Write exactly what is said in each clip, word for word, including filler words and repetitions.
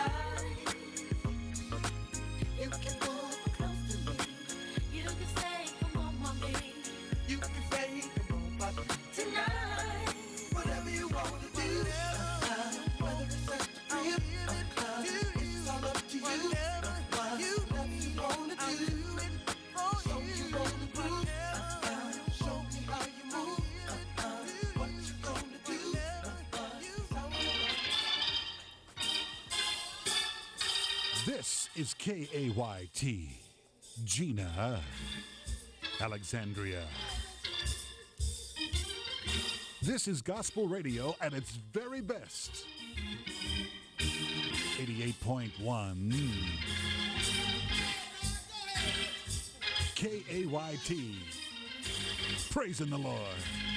You can move close to me. You can say, come on, mommy. You can say, come on, papa. Tonight, whatever you want to do. Uh-huh. Whether it's at the crib, uh-huh. It's all up to you. Uh-huh. You whatever you want to do. So you want to groove. Uh-huh. Show me how you move. Uh-huh. What you gonna do. Uh-huh. This is K A Y T, Gina, Alexandria. This is gospel radio at its very best. eighty-eight point one K A Y T, praising the Lord.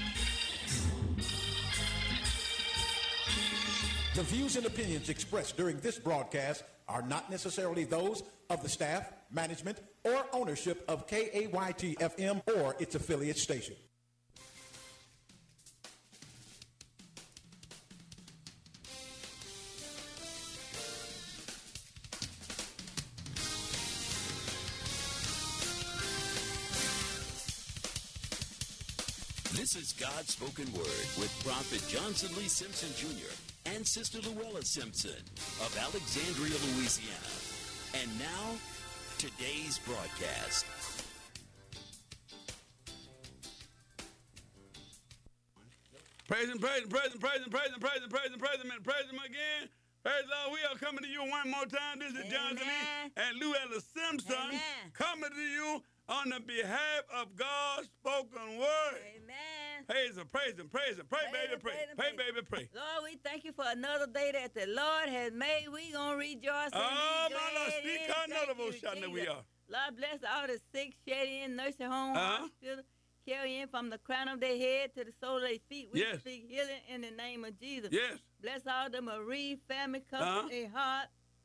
The views and opinions expressed during this broadcast are not necessarily those of the staff, management, or ownership of K A Y T F M or its affiliate station. This is God's Spoken Word with Prophet Johnson Lee Simpson Junior and Sister Luella Simpson of Alexandria, Louisiana. And now, today's broadcast. Praise him, praise him, praise him, praise him, praise him, praise him, praise him, praise him, and praise him again. Praise the Lord. We are coming to you one more time. This is Johnson Lee and Luella Simpson Amen. coming to you on the behalf of God's spoken word. Amen. Praise him, praise him, praise him. Pray, Praise baby, him, pray. praise him, Pray, praise baby, pray. Lord, we thank you for another day that the Lord has made. We gonna rejoice and Oh, be my glad Lord, in speak it. on Thank another you, motion that we Jesus. are. Lord, bless all the sick, shed in, nursing home, Uh-huh. hospital, carrying from the crown of their head to the sole of their feet. We Yes. speak healing in the name of Jesus. Yes. Bless all the Marie family, comfort Uh-huh. their heart,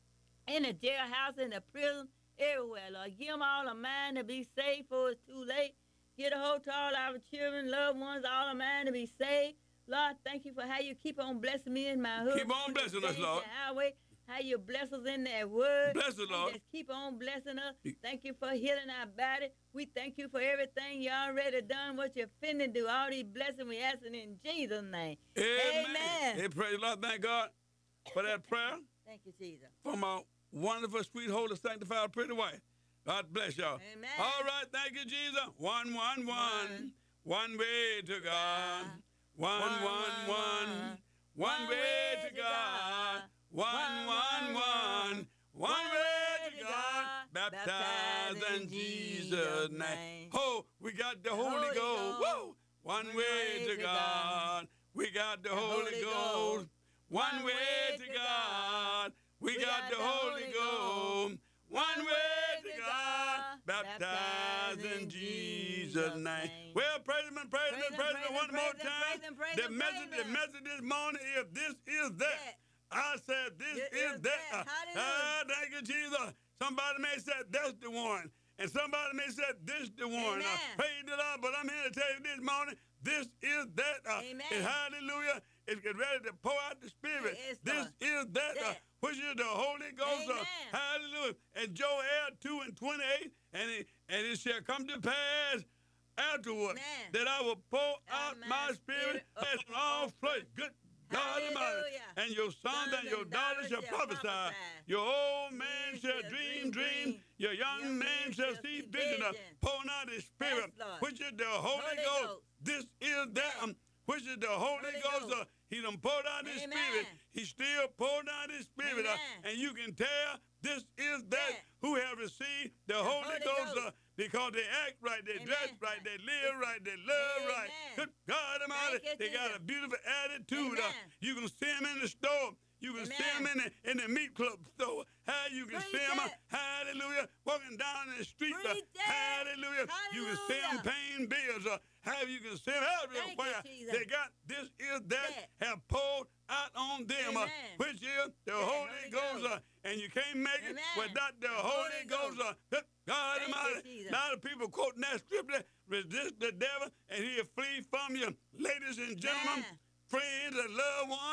in the jailhouse, in the prison, everywhere, Lord. Give them all a mind to be saved before it's too late. Get a hold to all our children, loved ones, all a mind to be saved. Lord, thank you for how you keep on blessing me in my hood. Keep on blessing us, Lord. Highway, how you bless us in that word. Bless us, And Lord. just keep on blessing us. Thank you for healing our body. We thank you for everything you already done, what you're finna do. All these blessings we asking in Jesus' name. Amen. Amen. Hey, praise the Lord. Thank God for that prayer Thank you, Jesus. from our wonderful, sweet, holy, sanctified, pretty wife. God bless y'all. Amen. All right, thank you, Jesus. One, one, one. One. One way to God. One, One, one, one, one. one. One way to God. One, one, one. One way to God. Baptized in Jesus' name. Oh, we got the Holy Holy Ghost. Ghost. Woo! One way to God. We got the Holy Holy Ghost. Ghost. One way to God. We got the Holy Ghost. One way to God. Baptized in Jesus' name. Well, praise him and praise him and Praise praise him, him one praise more him, time. praise him, praise The him, message, praise the him. message this morning is this is that. That. I said this This is is that. that. Ah, Hallelujah. thank you, Jesus. Somebody may say that's the one. And somebody may say this the one. Uh, Amen. praise the Lord. But I'm here to tell you this morning, this is that. Uh, Amen. and hallelujah. It's getting ready to pour out the Spirit. It is, This Lord. is that. Uh, That. which is the Holy Ghost. Uh, Amen. hallelujah. And Joel two and twenty-eight, and it, and it shall come to pass afterward Man. that I will pour out my my Spirit spirit on all flesh. Good God Almighty. Hallelujah. And your sons and your daughters shall prophesy. Your old man Men shall shall dream dream dreams. dreams. Your young, Young man men shall shall see see vision. Uh, vision. pouring out his Spirit, Yes, Lord. which is the Holy, Holy Ghost. Ghost. This is that. Yeah. Um, which is the Holy, Holy Ghost. Ghost. Uh, he done poured out his Amen. Spirit. He still poured out his Spirit. Uh, Amen. and you can tell this is that Yeah. who have received the, Holy, Holy Ghost. Ghost. Uh, because they act right, they Amen. dress right, they live right, they love right. Amen. Good God Almighty, Thank you, they got Jesus. a beautiful attitude. Uh, Amen. you can see them in the store. You can see them in Amen. the, in the meat club store. How you can Preach see them, uh, it. hallelujah, walking down in the street. Uh, Preach it. hallelujah. You can see them Hallelujah. paying bills. Uh, how you can see them Thank everywhere. you, Jesus. They got this is that, That. have poured out on them, uh, Amen. which is the That Holy, Holy Ghost. Ghost. Uh, and you can't make it Amen. without the, The Holy, Holy Ghost. Ghost. Uh, good God Thank you, Almighty. Jesus. A lot of people quoting that scripture, resist the devil and he'll flee from you. Ladies and gentlemen, Man. friends and loved ones,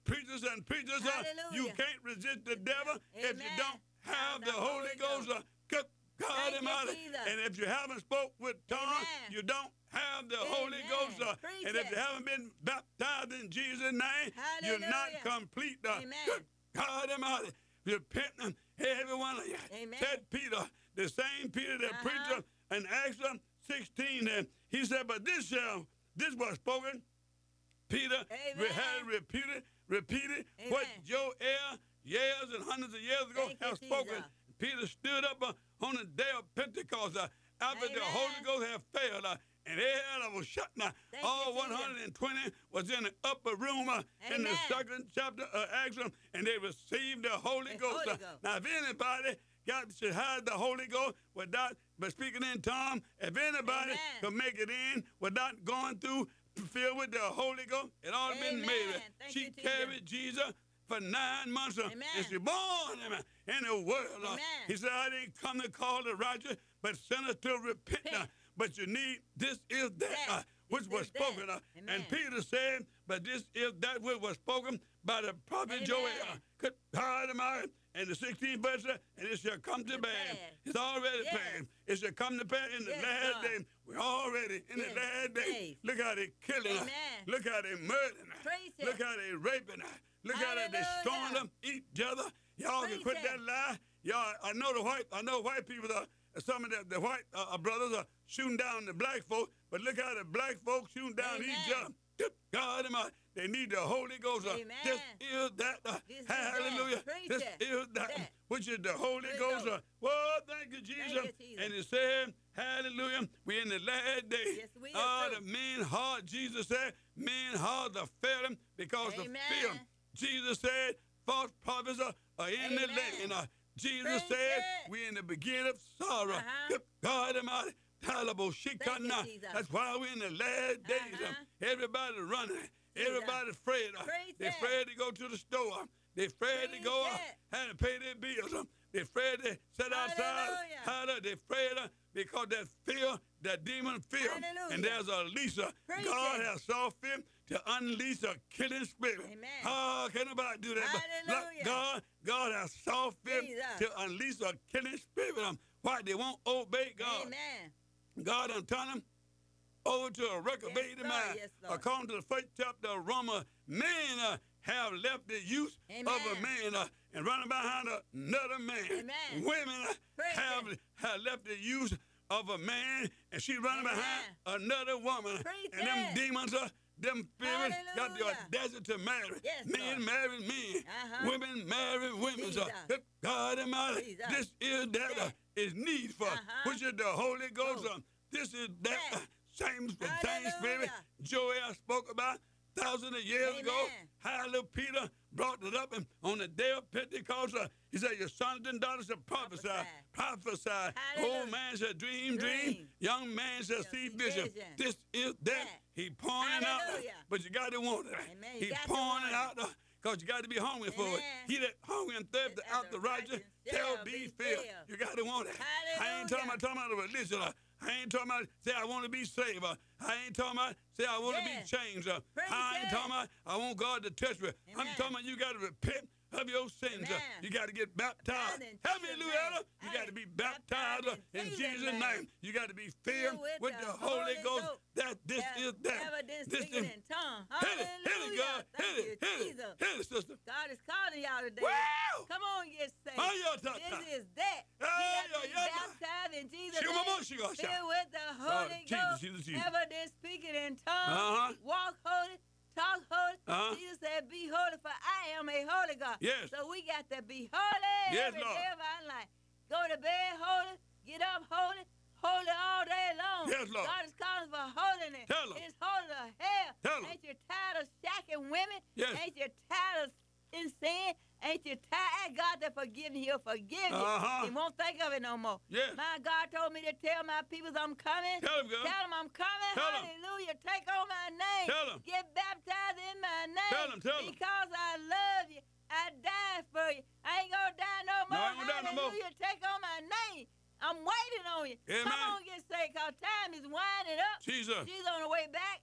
preachers and preachers. Uh, you Hallelujah. can't resist the devil if you Amen. don't have the Holy Ghost. Uh, good God Thank you, Almighty. Jesus. And if you haven't spoke with tongues, Amen. you don't have the Holy Amen. Ghost. Uh, Preach and if it. you haven't been baptized in Jesus' name, you're not Hallelujah. complete. Uh, Amen. Good God Almighty. Repenting, every one of you. Amen. Said Peter, the same Peter that Uh-huh. preached uh, in Acts sixteen, and he said, but this shall, this was spoken. Peter Amen. had repeated, repeated Amen. what Joel years and hundreds of years ago Thank you, have spoken. Jesus. Peter stood up uh, on the day of Pentecost uh, after the Amen. Holy Ghost had failed. Uh, and hell was shut now. Thank All you, Jesus. one hundred twenty was in the upper room uh, in the Amen. second chapter of Acts, uh, and they received the Holy The Ghost. Holy Uh, Ghost. Now, if anybody got to have the Holy Ghost without but speaking in tongues, if anybody Amen. could make it in without going through filled with the Holy Ghost, it all been Amen. made. Thank She you, Jesus. carried Jesus for nine months, uh, Amen. and she born him in the world. uh. Amen. He said, I didn't come to call the righteous, but sinners to repent. uh, Repent. But you need, this is that, That. uh, which This was is that. spoken. Uh, Amen. and Peter said, but this is that which was spoken by the prophet Amen. Joel. Good God Almighty. And the sixteenth verse, uh, and it shall come to To pass. pass. It's already Yes. passed. It shall come to pass in the Yes, last God. day. We're already in Yes. the last day. Days. Look how they killing her. Amen. Look how they murdering her. Preach it. Look how they raping her. Look how they destroying Hallelujah. them, each other. Y'all can Preach quit it. that lie. Y'all, I know the white, I know white people are, some of the, the white uh, brothers are shooting down the black folks, but look how the black folks shooting down each Amen. other. Good God Almighty. They need the Holy Ghost. Uh, Amen. This is that. Uh, This is hallelujah. that. Preach This it. is that, That. which is the Holy Holy Ghost. Uh, Ghost. well, thank you, Jesus. you, Jesus. And it said, hallelujah, we're in the last day. Yes, we are, Ah, too. the mean heart, Jesus said, mean hearts are failing because of Amen. fear. Jesus said, false prophets are, are in the Amen. land. Uh, Jesus Preach said, it. we're in the beginning of sorrow. Uh-huh. Good God Almighty. Terrible Thank you, shikana. Jesus. That's why we're in the last days. Uh-huh. Um, everybody running. Everybody afraid. Uh, Preach they're it. afraid to go to the store. They're afraid Preach to go uh, it. and pay their bills. Um, they're afraid to sit outside. Hallelujah. Hallelujah. They're afraid uh, because that fear, that demon fear. Hallelujah. And there's a Lisa. Preach God it. has saw fit to unleash a killing spirit. Amen. Oh, can nobody do that? But look, Hallelujah. God, God has saw fit Jesus. to unleash a killing spirit. Um, why they won't obey God? Amen. God done turn them over to a reprobated Lord. mind. Yes, Lord. According to the first chapter of Romans, men uh, have left the use of a Amen. man uh, and running behind another man. Amen. Women uh, Praise have, it. have left the use of a man and she running Amen. behind another woman. Preach and them it. demons, uh, them spirits got the Hallelujah. audacity to marry. Yes, men Lord. marry men. Uh-huh. Women marry women. Jesus. Uh, God Almighty, Jesus. this is that uh, is need for, Uh-huh. which is the Holy Ghost. Oh. Uh, this is that uh, Yes. same, the same Hallelujah. spirit Joel spoke about thousands of years ago. Amen. Hallelujah. Peter brought it up, and on the day of Pentecost, uh, he said, your sons and daughters shall prophesy. Prophesy. Hallelujah. Old man shall dream, dream. Dream. Young man shall Shall see see vision. vision. This is that. That. He pouring it out, uh, Hallelujah. but you got to want it. Amen. You He got to pouring want it it. out, because you got to be hungry for it. Amen. He that hungry and thirsty After after righteous shall be filled. You got to want it. I ain't talking about, talking about a religion. uh, I ain't talking about say I want to be saved. uh, I ain't talking about say I want to Yes. be changed. uh, Praise I ain't it. talking about I want God to touch me. I'm Amen. talking about you got to repent of your sins. uh, Amen. You got to get baptized. Baptized in Help me, Jesus' Louetta. name. You got to be baptized Baptized uh, in in Jesus' Jesus' name. name. You got to be filled Filled with with the the Holy Holy Ghost. Ghost. That this Have is that. evidence This speaking is in tongues. hit it, hit it, Hallelujah. God. Thank Hit you, it, hit it, Jesus. hit it, sister. God is calling y'all today. Wow. Come on, get saved. Oh, yeah, ta- ta. This is that. Yeah, you have yeah, to be yeah, ma. baptized in Jesus' Shoo, ma, ma, name. she gonna shout. Filled with the Holy Jesus, Ghost. Jesus, Jesus. Evidence speaking in tongues. Uh-huh. Walk holy. Talk holy. Uh-huh. Jesus said, be holy, for I am a holy God. Yes. So we got to be holy Yes, every Lord. day of our life. Go to bed holy. Get up holy. Holy all day long. Yes, Lord. God is calling for holiness. Tell 'em. It's holy to hell. Tell 'em. Ain't you tired of shacking women? Yes. Ain't you tired of in sin? Ain't you tired? Ask God to forgive you. He'll forgive you. Uh-huh. He won't think of it no more. Yes. My God told me to tell my people I'm coming. Tell 'em, girl. Tell them I'm coming. Tell 'em. Hallelujah. Take on my name. Tell 'em. Get baptized in my name. Tell 'em, tell 'em. Because I love you. I died for you. I ain't going to die no No, more. I ain't gonna die no more. Hallelujah. Take on my name. I'm waiting on you. Amen. Come on, get saved, because time is winding up. Jesus. Jesus on the way back.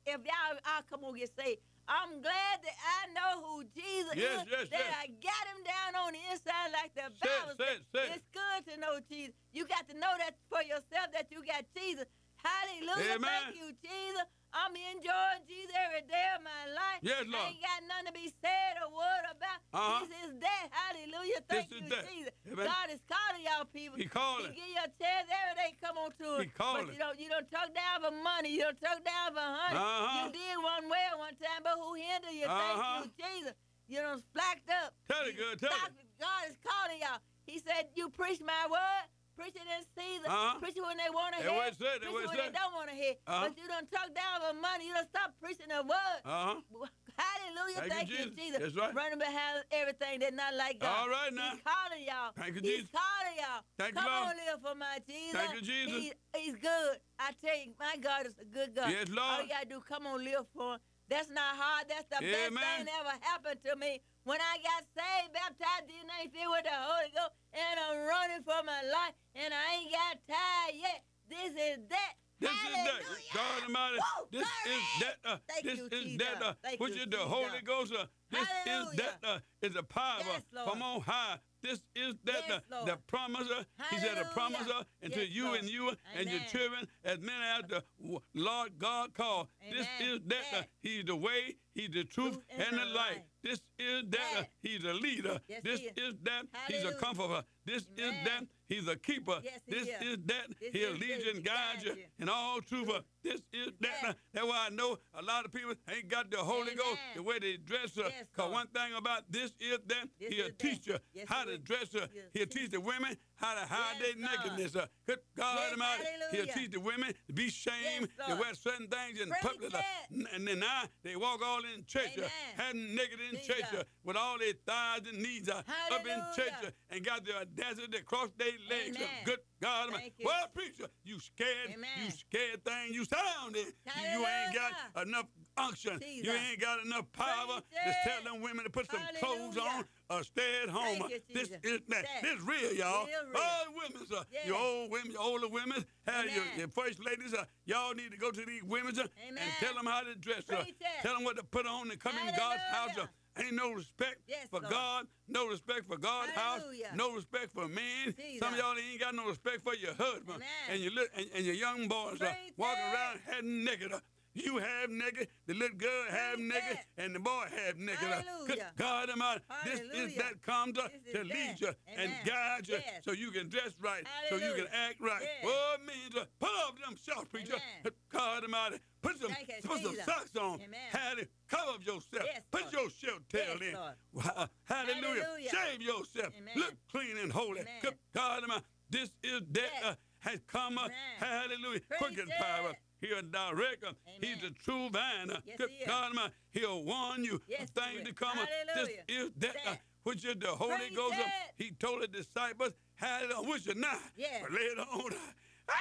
if y'all, I'll come on get saved. I'm glad that I know who Jesus Yes, is. yes, that yes. I got him down on the inside like the Say it, Bible say it, say it. It's good to know Jesus. You got to know that for yourself that you got Jesus. Hallelujah. Amen. Thank you, Jesus. I'm enjoying Jesus every day of my life. Yes, Lord. I ain't got nothing to be said or word about. Uh-huh. This is that. Hallelujah. Thank This is you, that. Jesus. Amen. God is calling y'all people. He calling. He give you a chance every day. Come on to He it. calling. But you don't, you don't talk down for money. You don't talk down for honey. Uh-huh. You did one way one time, but who hindered you? Uh-huh. Thank you, Jesus. You done slacked up. Tell it You good, tell it. stopped. God is calling y'all. He said, you preach my word. Preach it in season. Uh-huh. Preach it when they want to That hear. what it said, that Preach what it it when said. they don't want to hear. Uh-huh. But you done talk down for money. You done stop preaching the word. Uh-huh. Hallelujah. Thank Thank, you, you, Jesus. Jesus. That's right. Running behind everything that's not like God. All right now. He's calling y'all. Thank you, He's Jesus. calling y'all. Thank you, Come Lord. on, live for my Jesus. Thank you, Jesus. He, he's good. I tell you, my God is a good God. Yes, All Lord. you got to do, come on, live for him. That's not hard. That's the best Amen. thing that ever happened to me. When I got saved, baptized in the name, filled with the Holy Ghost, and I'm running for my life, and I ain't got tired yet. This is that. This Hallelujah. is that. God Almighty. Woo, This glory. is that. Uh, Thank this you, is Jesus. that. Uh, Thank which you, is the Jesus. Holy Ghost. Uh, this Hallelujah. is that. Uh, is a power Yes, Lord. from on high. This is that. Yes, uh, Lord. the promiser. He said the Hallelujah. promiser into Yes, you Lord. and you and your Amen. children as many as the w- Lord God called. This Amen. is that. Uh, Yes. he's the way. He's the truth Truth and, and the the light. light. This is that. Uh, Yes. he's a leader. Yes, this he is. is that. He's a Hallelujah. comforter. This is Amen. that. He's a keeper. Yes, he this is. is that. This He'll is lead it. you and guide you Guide you. in all truth. Uh, This is that. Yes. Uh, That's why I know a lot of people ain't got the Holy Ghost Amen. the way they dress. Uh, Yes, Cause Lord. one thing about this is that This he'll is teach you that. Yes, how he to will. dress. Uh, He'll he'll teach teach the women how to hide Yes, their Lord. nakedness. Uh, good God Yes, Almighty. He'll hallelujah. teach the women to be shamed, Yes, to Lord. wear certain things in Preach public. Uh, it. n- and then now they walk all in church, uh, Amen. having naked in Jesus. church uh, with all their thighs and knees uh, up in church Hallelujah. uh, and got the audacity to cross their legs. Uh, Amen. good God Almighty. Thank you. Well, preacher, you scared, Amen. you scared thing, you sounded. You, you ain't got Hallelujah. enough unction. Jesus. You ain't got enough power Preach to tell it. them women to put some clothes Hallelujah. on or stay at home. Thank you, This Jesus. is that. That. This real, y'all. Real, real. All women, uh, Yes. your old women, your older women, have your, Amen. your first ladies, uh, y'all need to go to these women uh, and Amen. tell them how to dress. Uh, Preach it. tell them what to put on and come in God's house. Uh, Hallelujah. ain't no respect Yes, for Lord. God, no respect for God's house, Hallelujah. no respect for men. Jesus. Some of y'all ain't got no respect for your husband Amen. and your li- and, and your young boys uh, Preach walking it. around half naked. Uh, you half naked, the little girl half Preach naked, it. and the boy half naked. Uh, good Hallelujah. God Almighty, this is Hallelujah. that comes uh, This is to lead that. you and Amen. guide you Yes. so you can dress right, so you can Hallelujah. act right. Yes. Oh, it means uh, pull off them shorts, preacher. Amen. Good God Almighty, put some, Thank you, put some Jesus. socks on. Amen. Have it, cover up yourself. Yes, put Lord. your shirt tail Yes, in. Lord. Wow. Hallelujah. Hallelujah. Shave yourself. Amen. Look clean and holy. Amen. Good God Almighty, this is that Yes. uh, has come. Uh, Amen. hallelujah. Praise Quick and it. power. He'll direct. Uh, he's Amen. the true vine. Uh, Yes, good he is. God Almighty, he'll warn you Yes, of he things will. to come. Uh, this Hallelujah. is that, uh, That. which is the Holy Praise Ghost. Uh, it. he told the disciples, hallelujah, which is not. Yes. But later on, ah!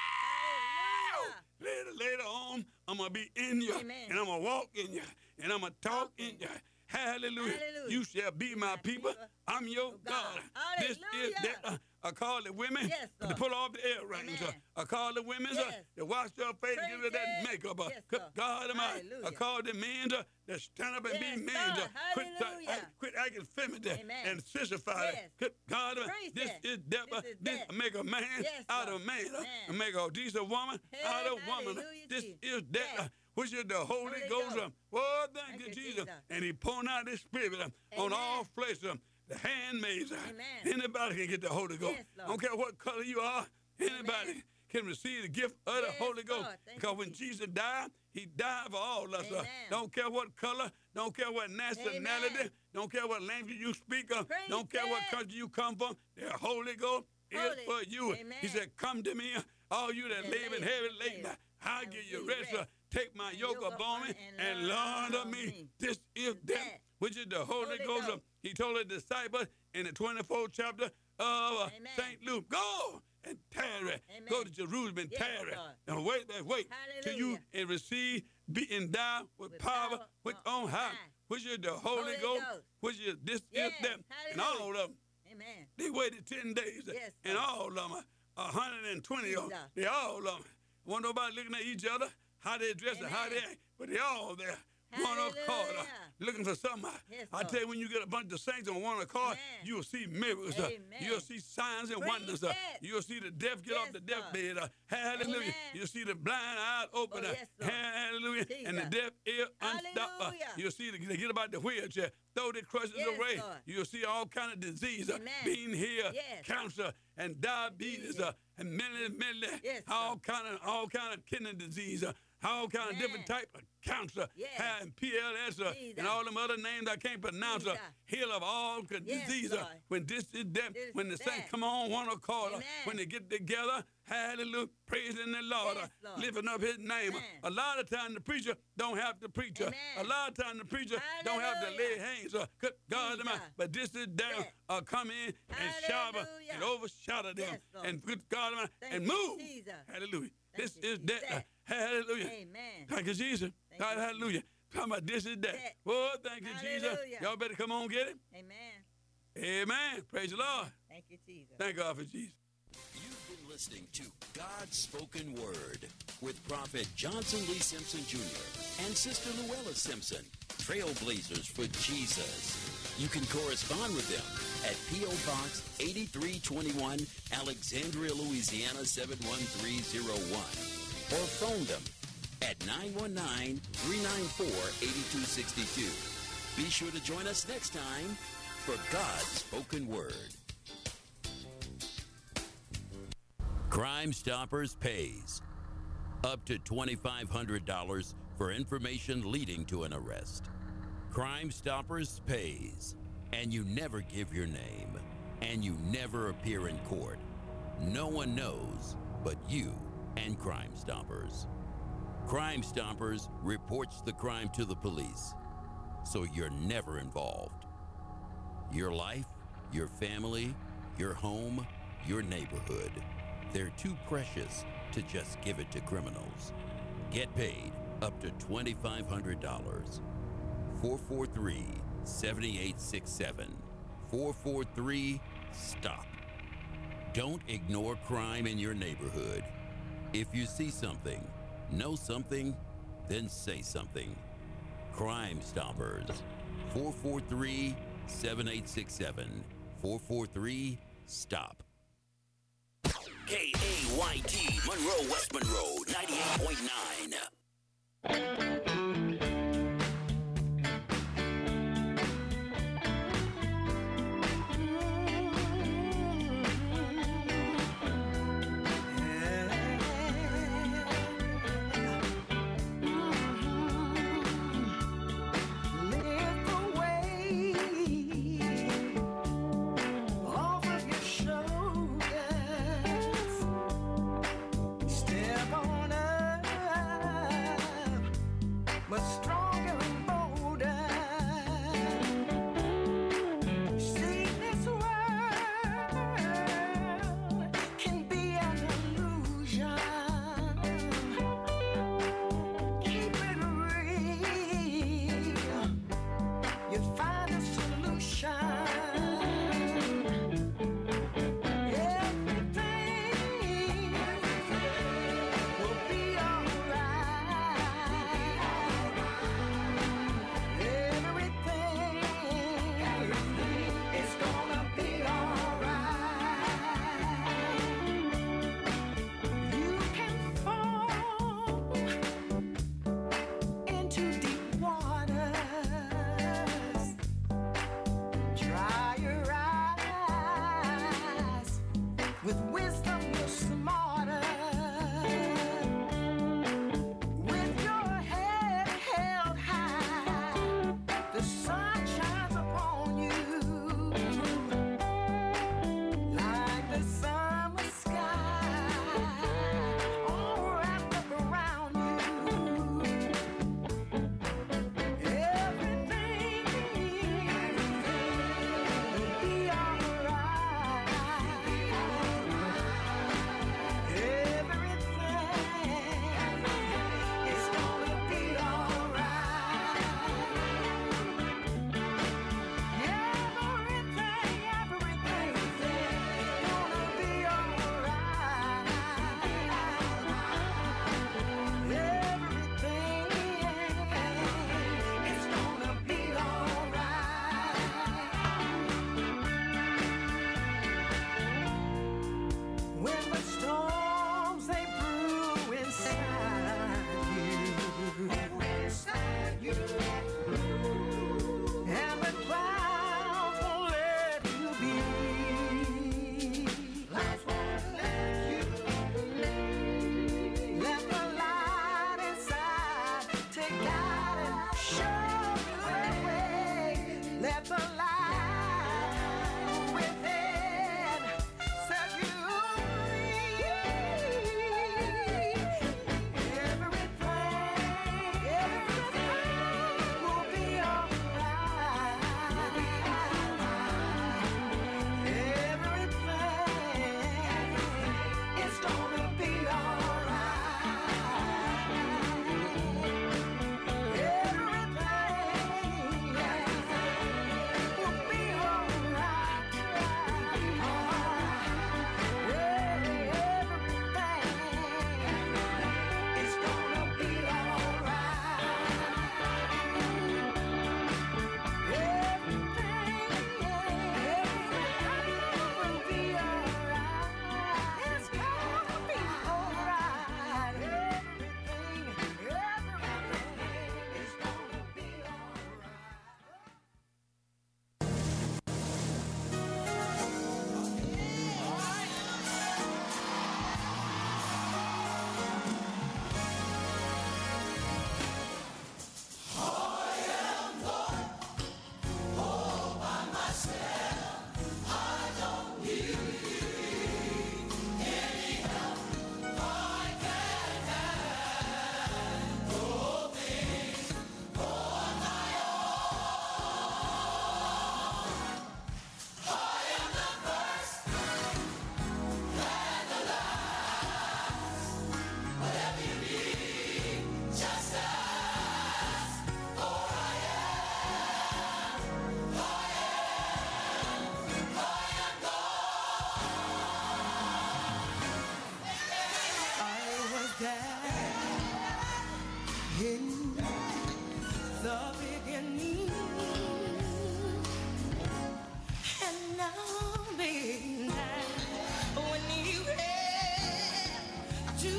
Hallelujah. Later, later on, I'm going to be in you. Amen. And I'm going to walk in you. And I'm going to talk Talk in in you. Hallelujah. Hallelujah. You shall be my my people. people. I'm your Oh, God. God. This is Hallelujah. that. Uh, I call the women Yes, to Lord. pull off the earrings. Uh, Amen. I call the women uh, Yes. to wash their face and Praise give her that it. makeup. Uh, Yes, good Lord. God Almighty. I Hallelujah. call the men uh, to stand up and Yes, be men. Lord. Uh, quit, Hallelujah. act, quit acting feminine Amen. and sissified. Yes. Good God Almighty. Preach This it. is that. uh, This is This that. make a man Yes, out Lord. of man. Uh, Man. and make a decent woman Hey, out of woman. hallelujah, This Jesus. is that. Yes. Uh, which is the Holy, Holy Ghost. Ghost. Um, oh, thank, Thank you, you, Jesus. Jesus. And he pouring out his spirit um, on Amen. all flesh. Um, the handmaids. Uh, Amen. anybody can get the Holy Ghost. Yes, I Lord. don't care what color you are. Anybody Amen. can receive the gift of the Yes, Holy Ghost. Lord. Thank Because you, when Jesus. Jesus died, he died for all of us. Uh, Amen. don't care what color, don't care what nationality, Amen. don't care what language you speak of, Praise don't care what it. country you come from. The Holy Ghost is Holy. for you. Amen. He said, come to me, all you that That labor and labor heavy and laden. labor. I'll I give will you give you rest. Uh, rest. Take my And yoke yoke upon me upon and and learn learn of of me. me. This is that, That. which is the Holy, Holy Ghost. Ghost. He told the disciples in the twenty-fourth chapter of uh, Amen. Saint Luke, go and tarry. Amen. Go to Jerusalem and Yes, tarry. Lord. And wait, and wait till you Hallelujah. and receive, be endowed with, With power, power which on on high, high. which is the Holy, Holy Ghost, Ghost. which is this Yes, is them. And hallelujah. all of them, Amen. they waited ten days. Yes, and Lord. all of them, one hundred twenty of them, Jesus. they all of them. Wasn't nobody looking at each other. how they dress, and how Amen. they act, but they all there. One accord, uh, Hallelujah. looking for something. Yes, I Lord. tell you, when you get a bunch of saints on one accord, Amen. you'll see miracles. Uh, Amen. you'll see signs and Preach wonders. Uh, it. you'll see the deaf get off Yes, the Lord. deathbed. Uh, hallelujah. Amen. You'll see the blind eyes open. Oh, uh, yes, Lord. hallelujah. And the Jesus. deaf ear unstopped. Uh, Hallelujah. you'll see the, they get about the wheelchair, throw their crutches Yes, away. Lord. You'll see all kind of disease uh, Amen. being healed, Yes. cancer and diabetes, Jesus. uh, and many, many, Yes, all Lord. kind of all kind of kidney disease. Uh, all kind of Amen. different type of cancer, Yes. ha- and P L S, uh, Jesus. and all them other names I can't pronounce. Uh, Jesus. heal of all c- Yes, disease. Uh, Lord. when this is that, This, when the saints that. come on one accord, uh, Amen. when they get together, hallelujah, praising the Lord, Yes, uh, Lord. lifting up His name. Amen. A lot of times the preacher don't have to preach. Uh, Amen. a lot of times the preacher don't have to lay Hallelujah. hands. Uh, good God, Jesus. Almighty. But this is down, Yes. uh, come in and shower Hallelujah. and overshadow them, Yes, Lord. and good God, Almighty, Thank and you, move. Jesus. Hallelujah. Thank This you, is that. Uh, Jesus. hallelujah. Amen. Thank you, Jesus. Thank God, you, hallelujah. Talking about this is that. That. Oh, thank you, Jesus. Hallelujah. Y'all better come on get it. Amen. Amen. Praise the Lord. Thank you, Jesus. Thank God for Jesus. You've been listening to God's Spoken Word with Prophet Johnson Lee Simpson Junior and Sister Luella Simpson, trailblazers for Jesus. You can correspond with them at P O. Box eighty-three twenty-one, Alexandria, Louisiana seven one three zero one, or phone them at nine one nine, three nine four, eight two six two. Be sure to join us next time for God's Spoken Word. Crime Stoppers pays up to twenty-five hundred dollars for information leading to an arrest. Crime Stoppers pays, and you never give your name, and you never appear in court. No one knows but you and Crime Stoppers. Crime Stoppers reports the crime to the police, so you're never involved. Your life, your family, your home, your neighborhood, they're too precious to just give it to criminals. Get paid up to twenty-five hundred dollars. four four three, seven eight six seven. four four three, STOP. Don't ignore crime in your neighborhood. If you see something, know something, then say something. Crime Stoppers. four four three, seven eight six seven. four four three, STOP. K A Y T, Monroe, West Monroe, ninety-eight point nine. Lift away off of your shoulders. Step on up I'll be there when you have to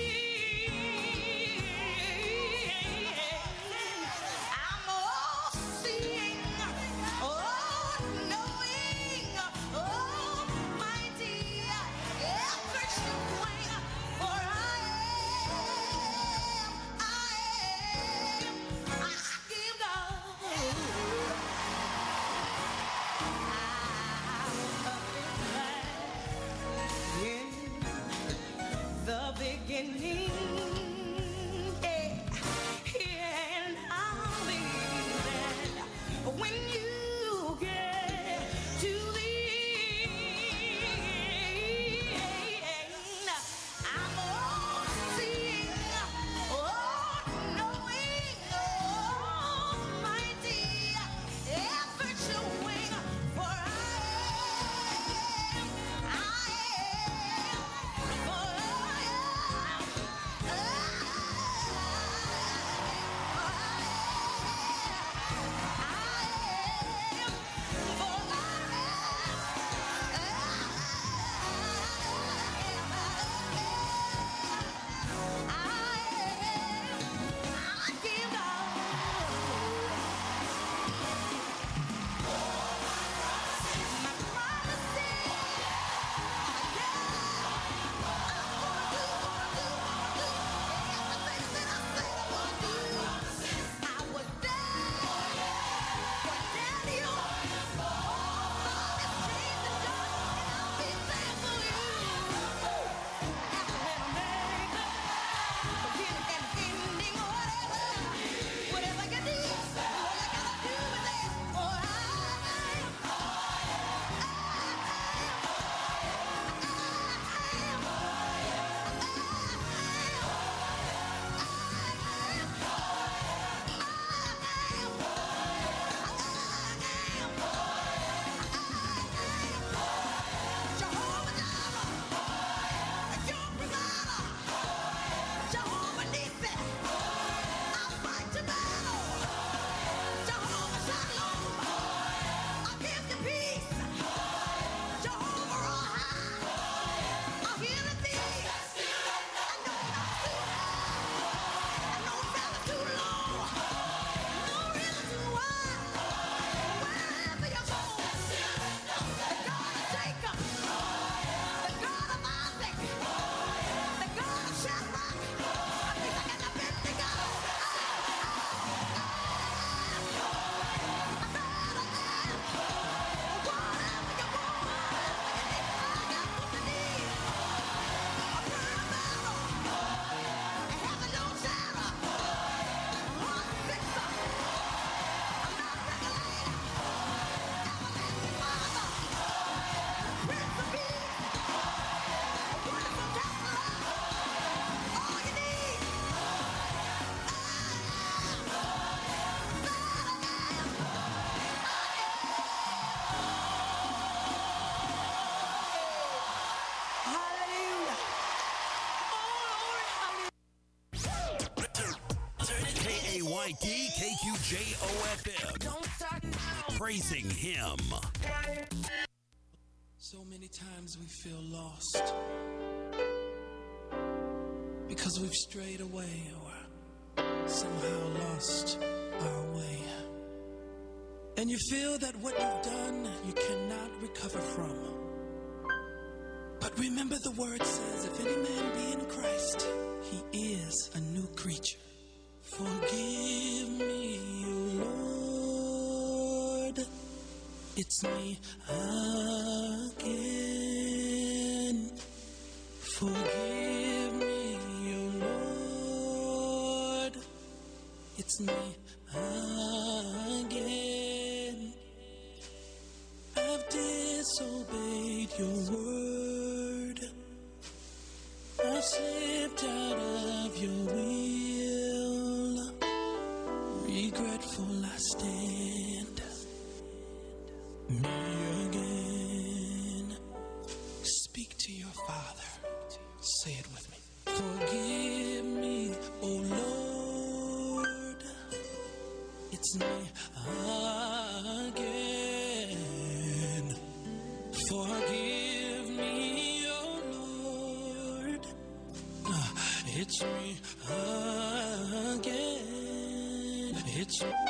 leave. I'm all seeing, all knowing, almighty, ever showing, for I am, I am, I give God. The beginning, yeah, yeah, and I'll be there when you get to the end. I'm all seeing, all knowing, almighty, ever showing, for I am, I am, for I am, I am, for I I give God. My promise is, everything that I said I would do, I was there for Daniel. Promise changed the dark, and I'll be there for you. Alpha and Omega, beginning and ending, whatever, whatever you need, all you gotta do is ask. For I am, Jehovah Jireh, your provider, Jehovah Nissi, I'll fight your battle. Jehovah Shalom, I'll give you peace. Jehovah Raha, I'll heal the thee. I know not too high, I know never too low, no river too wide. Wherever you go, the God of Jacob, the God of Isaac, the God of Shadrach, Meshach, and Abednego. Whatever you want, I got what you need. A burning battle, a heavy load shadow, heart fixer, a mouth regulator, everlasting Father, Prince of Peace, a wonderful counselor, all you need. Hallelujah. K A Y T K Q J O F M. Don't start now. Praising Him. So many times we feel lost because we've strayed away or somehow lost our way. And you feel that what you've done you cannot recover from. But remember, the word says, if any man be in Christ, he is a new creature. Forgive me, O Lord, it's me again. Forgive me, O Lord, it's me again. I've disobeyed your word. I've slipped out of your will. Regretful I stand. Me again. Speak to your Father. Say it with me. Forgive me, O Lord. It's me again. Forgive me, oh Lord. Uh, It's me again. It's me.